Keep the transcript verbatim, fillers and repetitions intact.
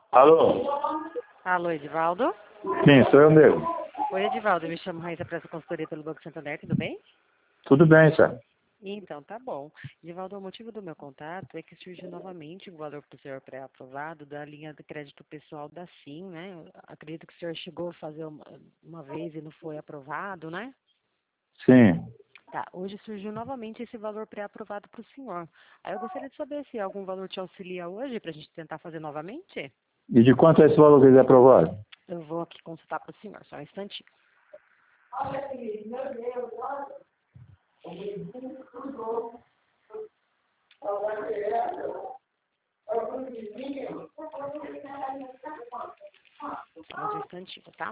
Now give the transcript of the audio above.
Alô? Alô, Edivaldo? Sim, sou eu mesmo. Oi, Edivaldo, eu me chamo Raíssa Pressa Consultoria pelo Banco Santander, tudo bem? Tudo bem, senhor. Então, tá bom. Edivaldo, o motivo do meu contato é que surgiu novamente o valor para o senhor pré-aprovado da linha de crédito pessoal da SIM, né? Eu acredito que o senhor chegou a fazer uma, uma vez e não foi aprovado, né? Sim. Tá, hoje surgiu novamente esse valor pré-aprovado para o senhor. Aí eu gostaria de saber se algum valor te auxilia hoje para a gente tentar fazer novamente? E de quanto é esse valor que eles aprovaram? Eu vou aqui consultar para o senhor, só um instantinho. Só mais um instantinho, tá?